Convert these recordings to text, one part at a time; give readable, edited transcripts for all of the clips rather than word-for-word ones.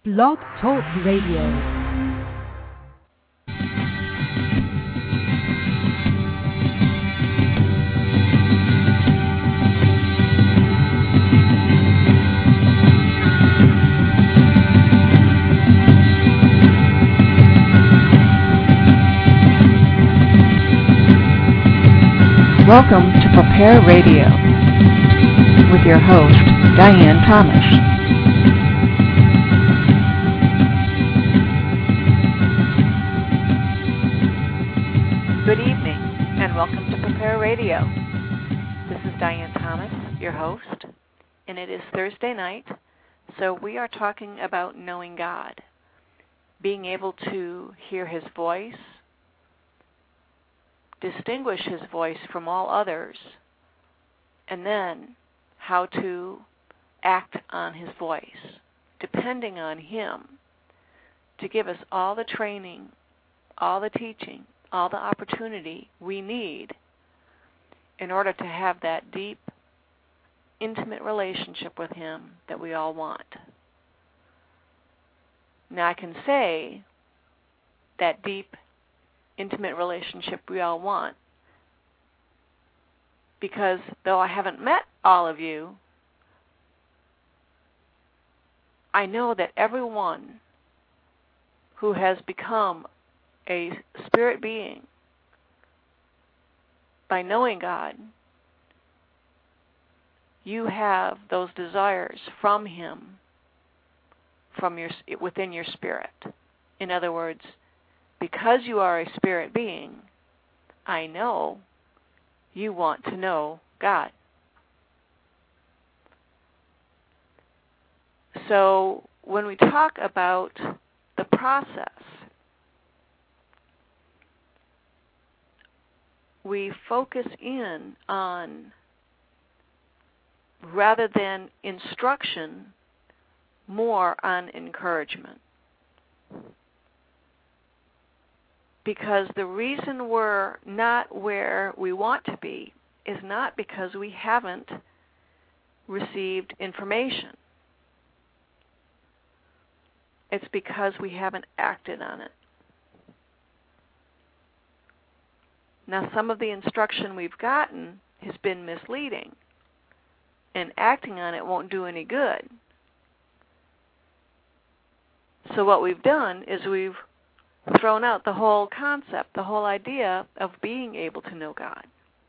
Blog Talk Radio. Welcome to Prepare Radio with your host, Diane Thomas. Good evening, and welcome to Prepare Radio. This is Diane Thomas, your host, and it is Thursday night, so we are talking about knowing God, being able to hear His voice, distinguish His voice from all others, and then how to act on His voice, depending on Him to give us all the training, all the teaching, all the opportunity we need in order to have that deep, intimate relationship with Him that we all want. Now I can say that deep, intimate relationship we all want because though I haven't met all of you, I know that everyone who has become a spirit being by knowing God, you have those desires from Him, within your spirit. In other words, because you are a spirit being, I know you want to know God. So when we talk about the process, we focus in on, rather than instruction, more on encouragement. Because the reason we're not where we want to be is not because we haven't received information. It's because we haven't acted on it. Now, some of the instruction we've gotten has been misleading, and acting on it won't do any good. So what we've done is we've thrown out the whole concept, the whole idea of being able to know God.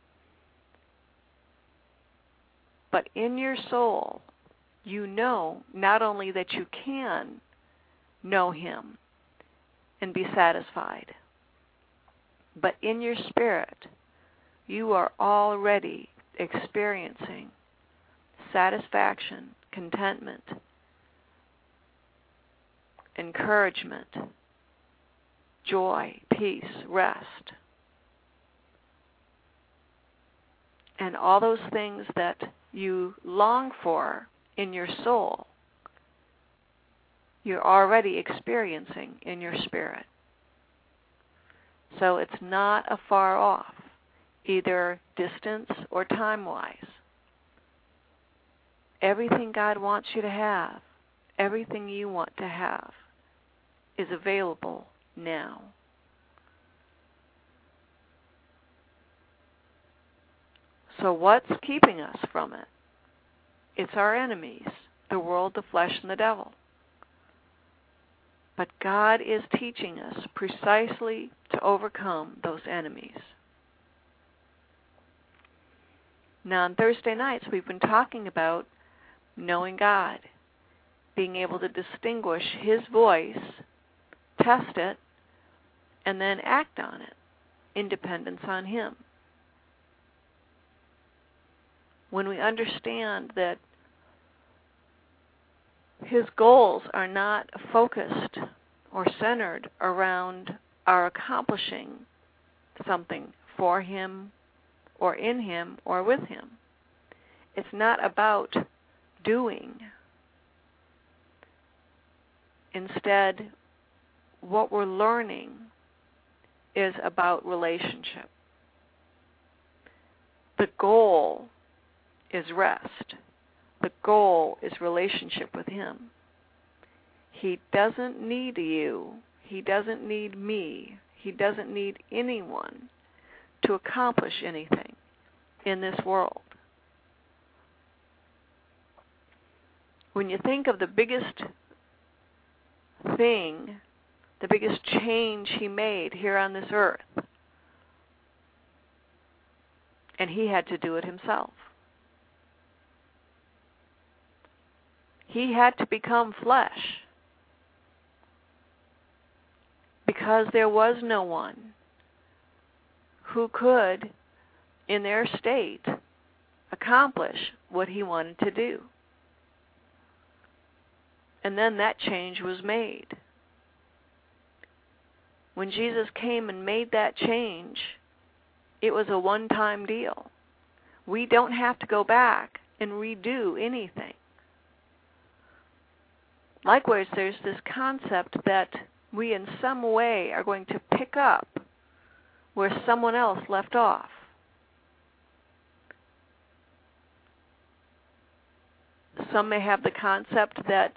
But in your soul, you know not only that you can know Him and be satisfied, but in your spirit, you are already experiencing satisfaction, contentment, encouragement, joy, peace, rest. And all those things that you long for in your soul, you're already experiencing in your spirit. So it's not afar off, either distance or time-wise. Everything God wants you to have, everything you want to have, is available now. So what's keeping us from it? It's our enemies, the world, the flesh, and the devil. But God is teaching us precisely to overcome those enemies. Now, on Thursday nights, we've been talking about knowing God, being able to distinguish His voice, test it, and then act on it in dependence on Him. When we understand that His goals are not focused or centered around our accomplishing something for Him or in Him or with Him. It's not about doing. Instead, what we're learning is about relationship. The goal is rest. The goal is relationship with Him. He doesn't need you. He doesn't need me. He doesn't need anyone to accomplish anything in this world. When you think of the biggest thing, the biggest change he made here on this earth, and he had to do it himself. He had to become flesh because there was no one who could, in their state, accomplish what he wanted to do. And then that change was made. When Jesus came and made that change, it was a one-time deal. We don't have to go back and redo anything. Likewise, there's this concept that we in some way are going to pick up where someone else left off. Some may have the concept that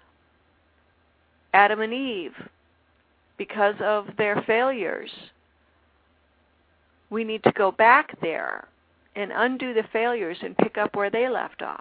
Adam and Eve, because of their failures, we need to go back there and undo the failures and pick up where they left off.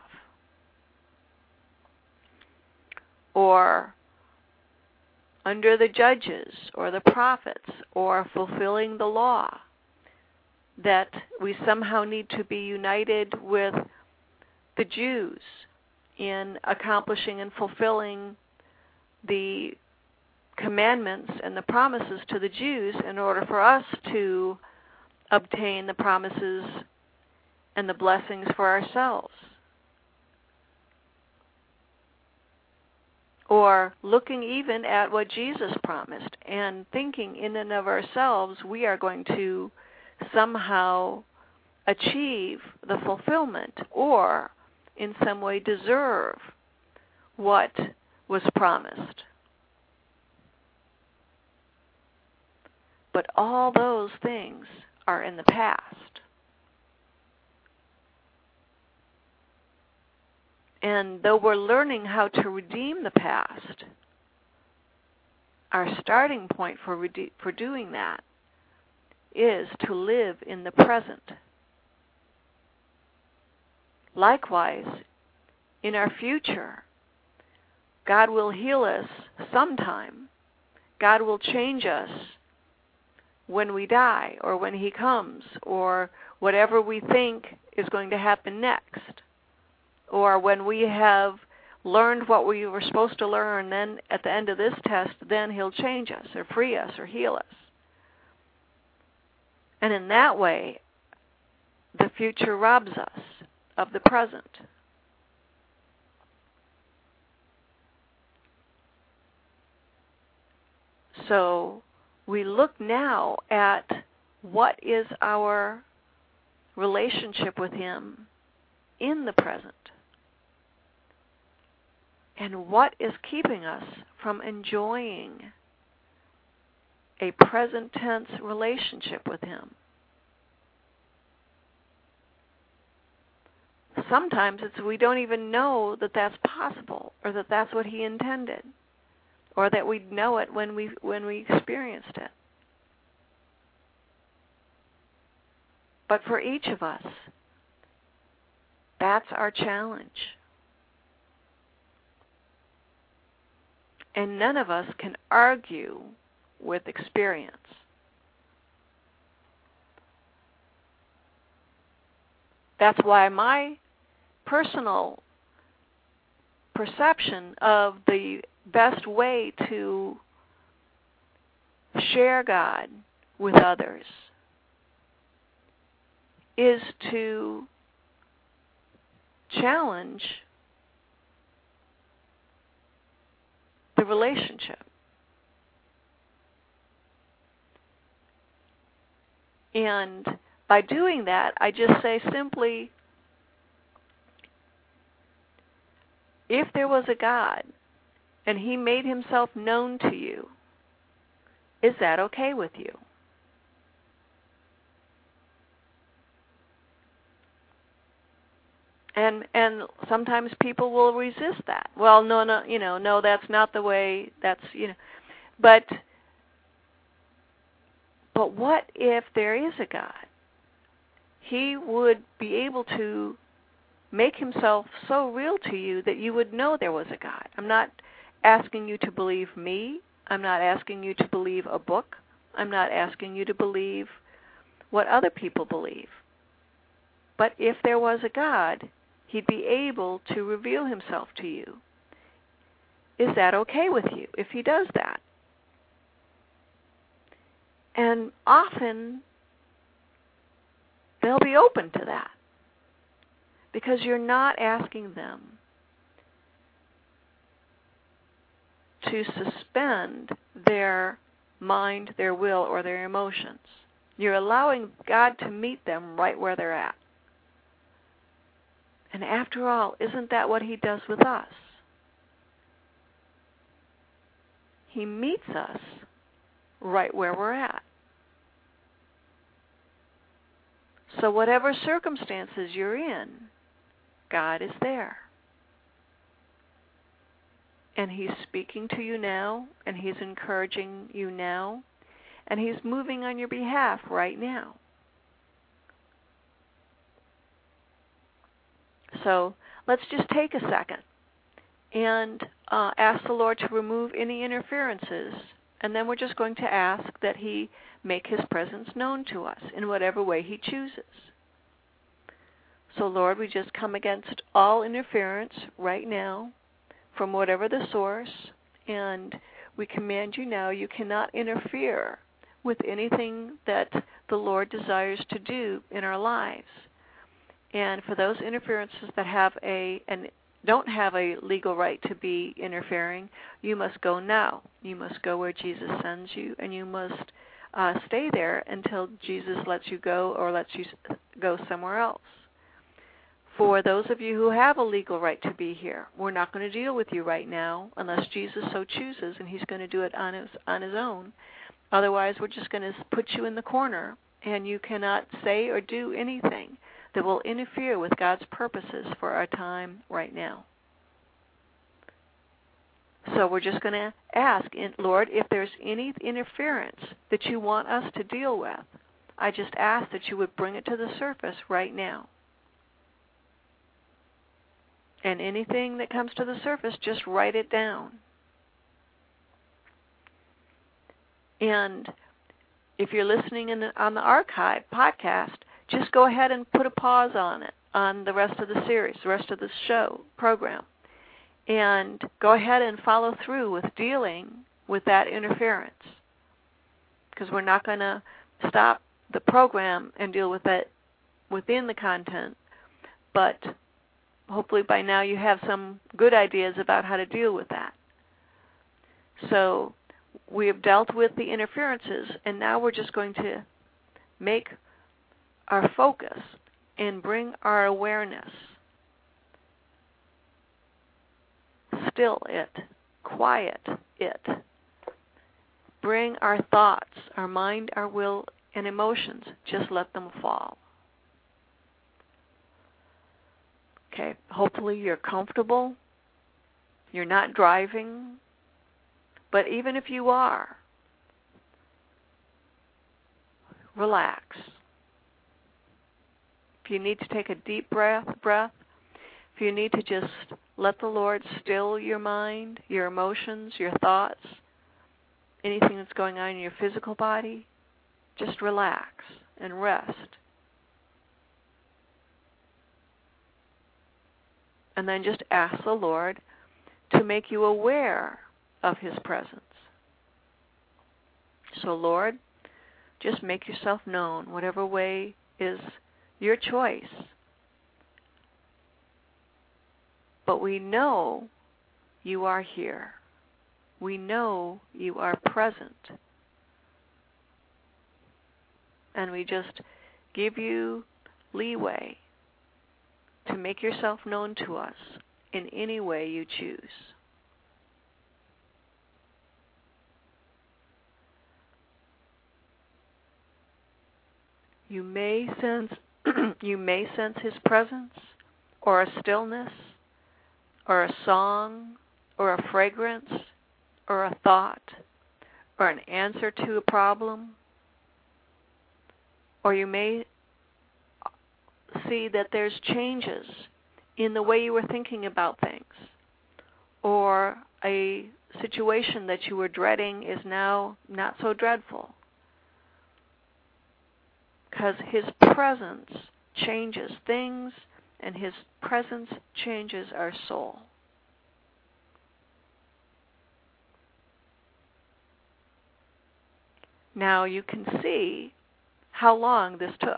Or under the judges or the prophets or fulfilling the law, that we somehow need to be united with the Jews in accomplishing and fulfilling the commandments and the promises to the Jews in order for us to obtain the promises and the blessings for ourselves. Or looking even at what Jesus promised and thinking in and of ourselves we are going to somehow achieve the fulfillment or in some way deserve what was promised. But all those things are in the past. And though we're learning how to redeem the past, our starting point for doing that is to live in the present. Likewise, in our future, God will heal us sometime. God will change us when we die or when He comes or whatever we think is going to happen next. Or when we have learned what we were supposed to learn, then at the end of this test, then He'll change us or free us or heal us. And in that way, the future robs us of the present. So we look now at what is our relationship with Him in the present. And what is keeping us from enjoying a present tense relationship with Him? Sometimes it's we don't even know that that's possible or that that's what He intended or that we know it when we experienced it. But for each of us, that's our challenge. And none of us can argue with experience. That's why my personal perception of the best way to share God with others is to challenge the relationship. And by doing that, I just say simply, if there was a God and He made Himself known to you, is that okay with you? And sometimes people will resist that. Well, no, that's not the way. But what if there is a God? He would be able to make himself so real to you that you would know there was a God. I'm not asking you to believe me. I'm not asking you to believe a book. I'm not asking you to believe what other people believe. But if there was a God, he'd be able to reveal himself to you. Is that okay with you if he does that? And often they'll be open to that because you're not asking them to suspend their mind, their will, or their emotions. You're allowing God to meet them right where they're at. And after all, isn't that what he does with us? He meets us right where we're at. So whatever circumstances you're in, God is there. And he's speaking to you now, and he's encouraging you now, and he's moving on your behalf right now. So let's just take a second and ask the Lord to remove any interferences, and then we're just going to ask that he make his presence known to us in whatever way he chooses. So Lord, we just come against all interference right now from whatever the source, and we command you now, you cannot interfere with anything that the Lord desires to do in our lives. And for those interferences that don't have a legal right to be interfering, you must go now. You must go where Jesus sends you, and you must stay there until Jesus lets you go or lets you go somewhere else. For those of you who have a legal right to be here, we're not going to deal with you right now unless Jesus so chooses, and he's going to do it on his own. Otherwise, we're just going to put you in the corner, and you cannot say or do anything that will interfere with God's purposes for our time right now. So we're just going to ask, Lord, if there's any interference that you want us to deal with, I just ask that you would bring it to the surface right now. And anything that comes to the surface, just write it down. And if you're listening on the archive podcast, just go ahead and put a pause on it, on the rest of the series, the rest of the program. And go ahead and follow through with dealing with that interference. Because we're not going to stop the program and deal with it within the content. But hopefully by now you have some good ideas about how to deal with that. So we have dealt with the interferences, and now we're just going to make our focus and bring our awareness, still it, quiet it, bring our thoughts, our mind, our will, and emotions, just let them fall. Okay, hopefully you're comfortable, you're not driving, but even if you are, relax. If you need to take a deep breath, if you need to just let the Lord still your mind, your emotions, your thoughts, anything that's going on in your physical body, just relax and rest. And then just ask the Lord to make you aware of his presence. So Lord, just make yourself known, whatever way is your choice. But we know you are here. We know you are present. And we just give you leeway to make yourself known to us in any way you choose. You may sense his presence, or a stillness, or a song, or a fragrance, or a thought, or an answer to a problem. Or you may see that there's changes in the way you were thinking about things, or a situation that you were dreading is now not so dreadful, because His presence changes things, and His presence changes our soul. Now you can see how long this took.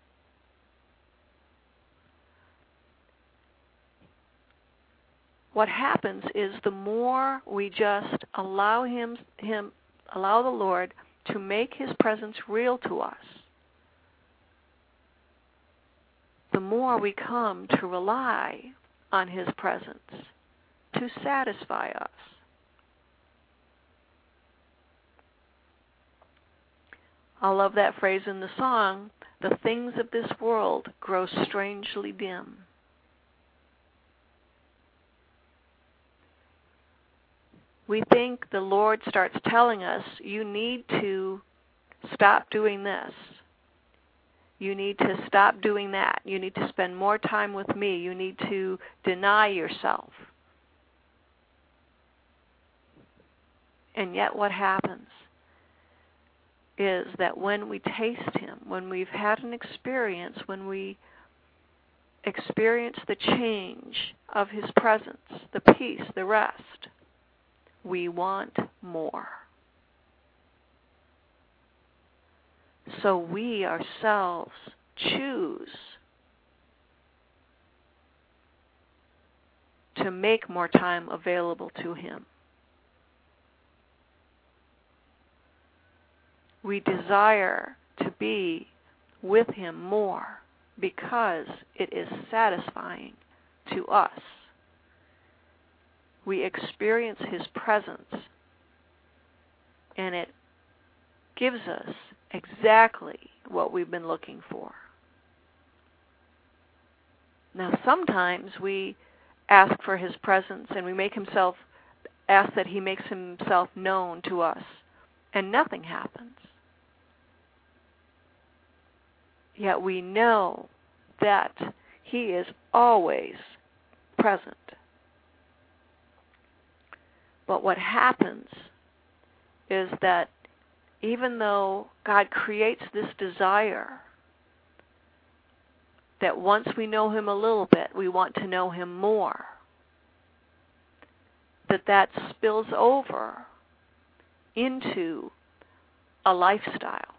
What happens is the more we just allow allow the Lord to make His presence real to us, the more we come to rely on His presence to satisfy us. I love that phrase in the song, "The things of this world grow strangely dim." We think the Lord starts telling us, you need to stop doing this. You need to stop doing that. You need to spend more time with me. You need to deny yourself. And yet what happens is that when we taste Him, when we've had an experience, when we experience the change of His presence, the peace, the rest, we want more. So we ourselves choose to make more time available to Him. We desire to be with Him more because it is satisfying to us. We experience His presence, and it gives us exactly what we've been looking for. Now, sometimes we ask for His presence, and we ask that He makes Himself known to us, and nothing happens. Yet we know that He is always present. But what happens is that even though God creates this desire that once we know Him a little bit, we want to know Him more, that spills over into a lifestyle.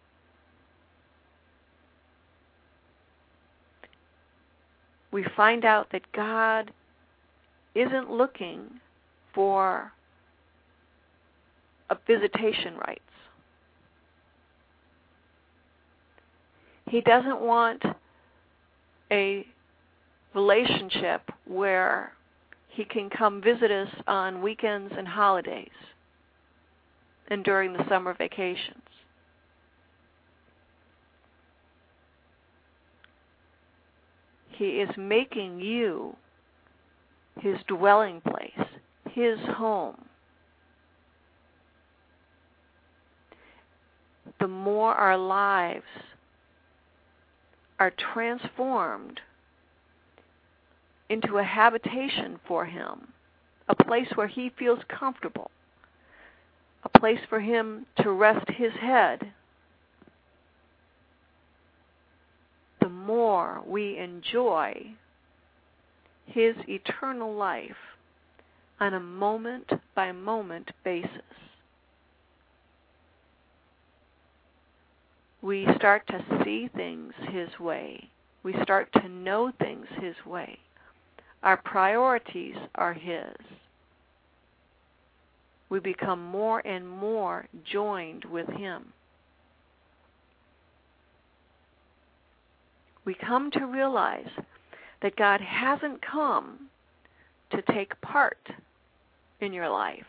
We find out that God isn't looking for a visitation rights. He doesn't want a relationship where He can come visit us on weekends and holidays and during the summer vacations. He is making you His dwelling place, His home. The more our lives are transformed into a habitation for Him, a place where He feels comfortable, a place for Him to rest His head, the more we enjoy His eternal life on a moment-by-moment basis. We start to see things His way. We start to know things His way. Our priorities are His. We become more and more joined with Him. We come to realize that God hasn't come to take part in your life.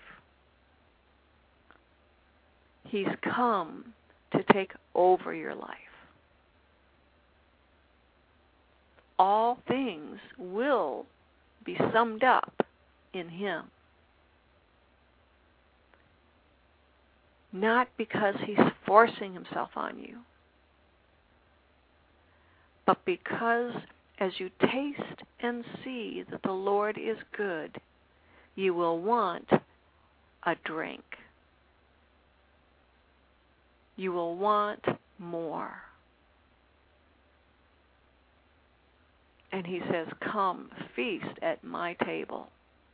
He's come to take over your life. all things will be summed up in Him. Not because He's forcing Himself on you, but because as you taste and see that the Lord is good, you will want a drink. You will want more. And He says, come, feast at my table.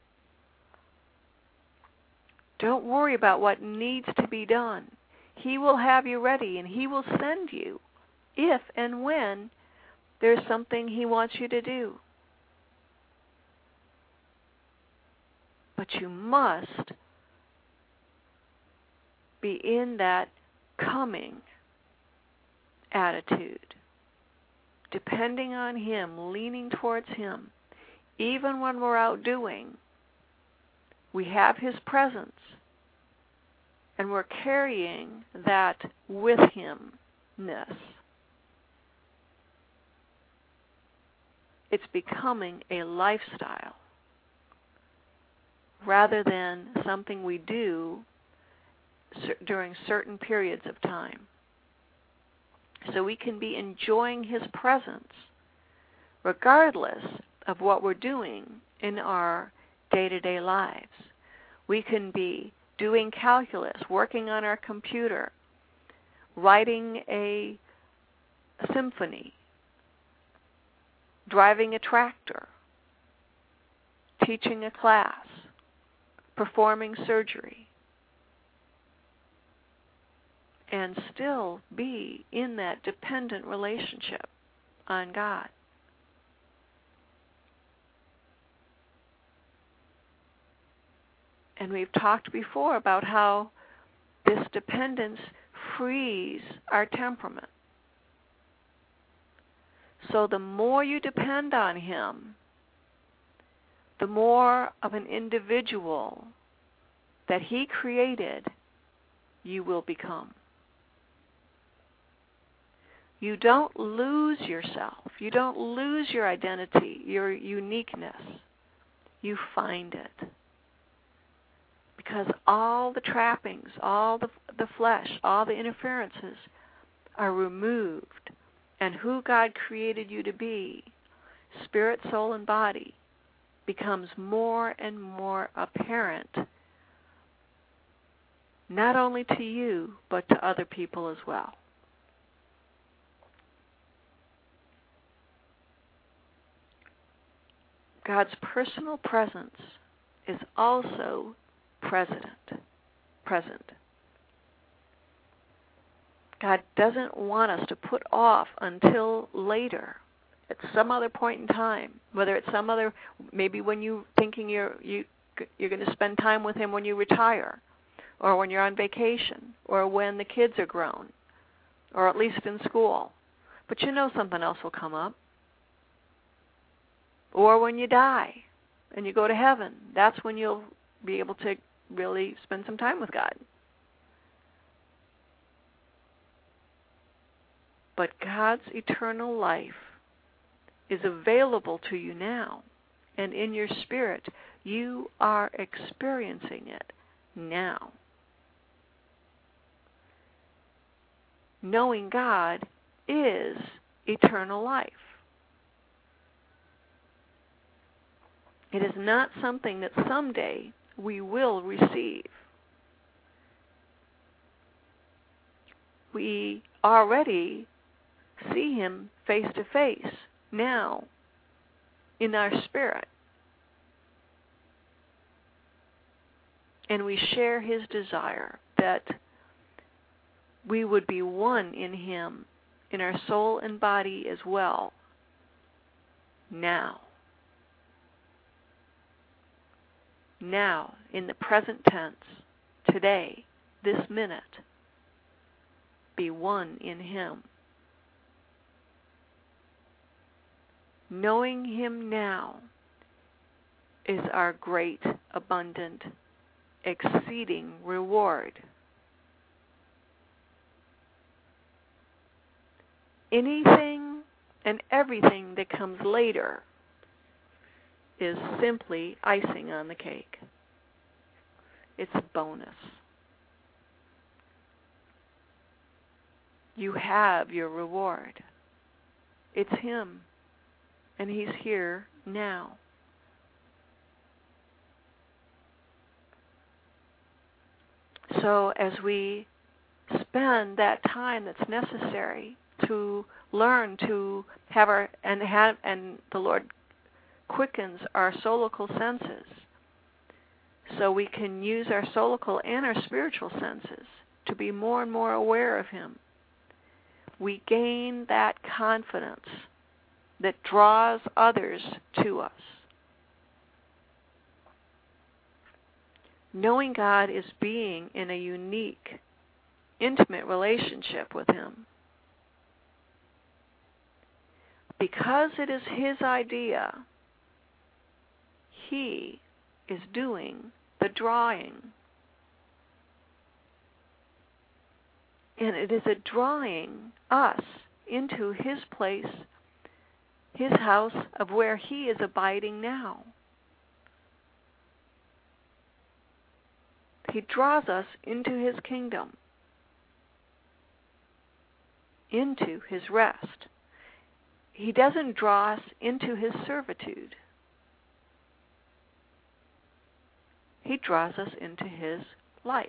Don't worry about what needs to be done. He will have you ready, and He will send you if and when there's something He wants you to do. But you must be in that coming attitude, depending on Him, leaning towards Him. Even when we're out doing, we have His presence, and we're carrying that with Him-ness. It's becoming a lifestyle rather than something we do during certain periods of time. So we can be enjoying His presence regardless of what we're doing in our day-to-day lives. We can be doing calculus, working on our computer, writing a symphony, driving a tractor, teaching a class, performing surgery, and still be in that dependent relationship on God. And we've talked before about how this dependence frees our temperament. So the more you depend on Him, the more of an individual that He created you will become. You don't lose yourself. You don't lose your identity, your uniqueness. You find it. Because all the trappings, all the flesh, all the interferences are removed. And who God created you to be, spirit, soul, and body, becomes more and more apparent, not only to you, but to other people as well. God's personal presence is also present. God doesn't want us to put off until later, at some other point in time, whether it's some other, maybe when you're thinking you're going to spend time with Him when you retire, or when you're on vacation, or when the kids are grown, or at least in school. But you know something else will come up. Or when you die and you go to heaven, that's when you'll be able to really spend some time with God. But God's eternal life is available to you now, and in your spirit, you are experiencing it now. Knowing God is eternal life. It is not something that someday we will receive. We already see Him face to face now in our spirit. And we share His desire that we would be one in Him, in our soul and body as well, now. Now, in the present tense, today, this minute, be one in Him. Knowing Him now is our great, abundant, exceeding reward. Anything And everything that comes later is simply icing on the cake. It's a bonus. You have your reward. It's Him, and He's here now. So as we spend that time that's necessary to learn to have and the Lord quickens our soulical senses, so we can use our soulical and our spiritual senses to be more and more aware of Him. We gain that confidence that draws others to us. Knowing God is being in a unique, intimate relationship with Him. Because it is His idea, He is doing the drawing. And it is a drawing us into His place, His house of where He is abiding now. He draws us into His kingdom, into His rest. He doesn't draw us into His servitude. He draws us into His life.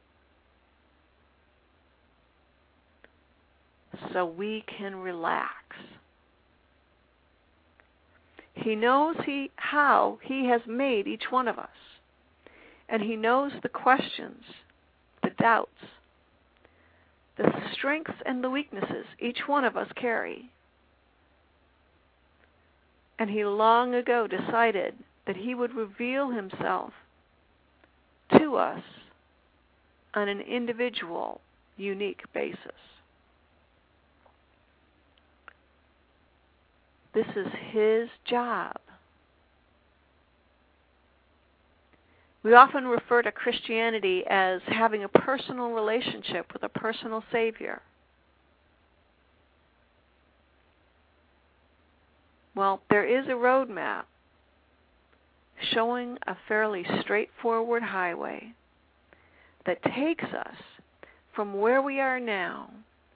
So we can relax. He knows how He has made each one of us. And He knows the questions, the doubts, the strengths and the weaknesses each one of us carry. And He long ago decided that He would reveal Himself to us on an individual, unique basis. This is His job. We often refer to Christianity as having a personal relationship with a personal Savior. Well, there is a roadmap showing a fairly straightforward highway that takes us from where we are now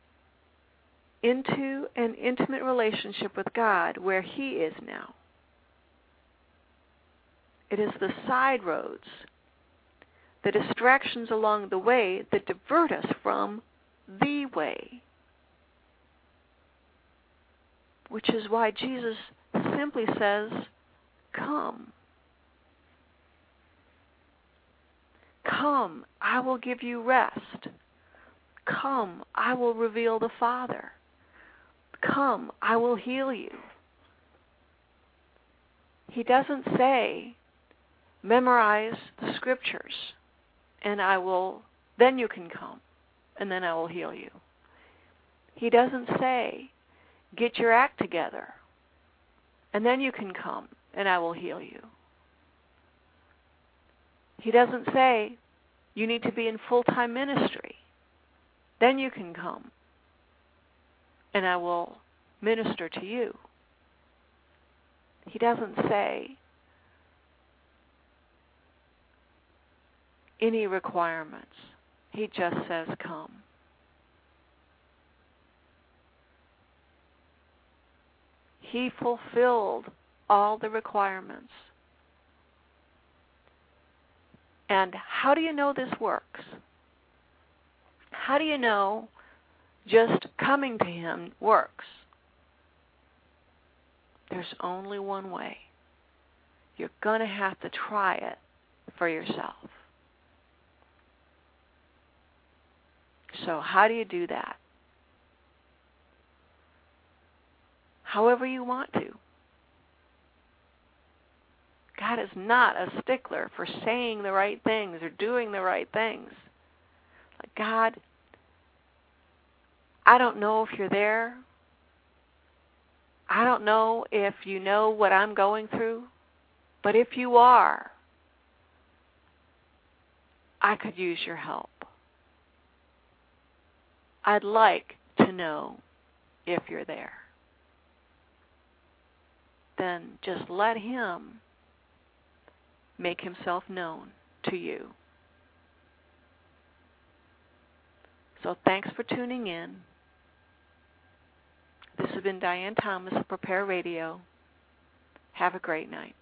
into an intimate relationship with God where He is now. It is the side roads, the distractions along the way that divert us from the way. Which is why Jesus simply says, "Come. Come, I will give you rest. Come, I will reveal the Father. Come, I will heal you." He doesn't say, memorize the scriptures, and then you can come, and then I will heal you. He doesn't say, get your act together, and then you can come, and I will heal you. He doesn't say, you need to be in full-time ministry, then you can come, and I will minister to you. He doesn't say any requirements. He just says, come. He fulfilled all the requirements. And how do you know this works? How do you know just coming to Him works? There's only one way. You're going to have to try it for yourself. So how do you do that? However you want to. God is not a stickler for saying the right things or doing the right things. Like, God, I don't know if you're there. I don't know if you know what I'm going through. But if you are, I could use your help. I'd like to know if you're there. then just let Him make Himself known to you. So thanks for tuning in. This has been Diane Thomas of Prepare Radio. Have a great night.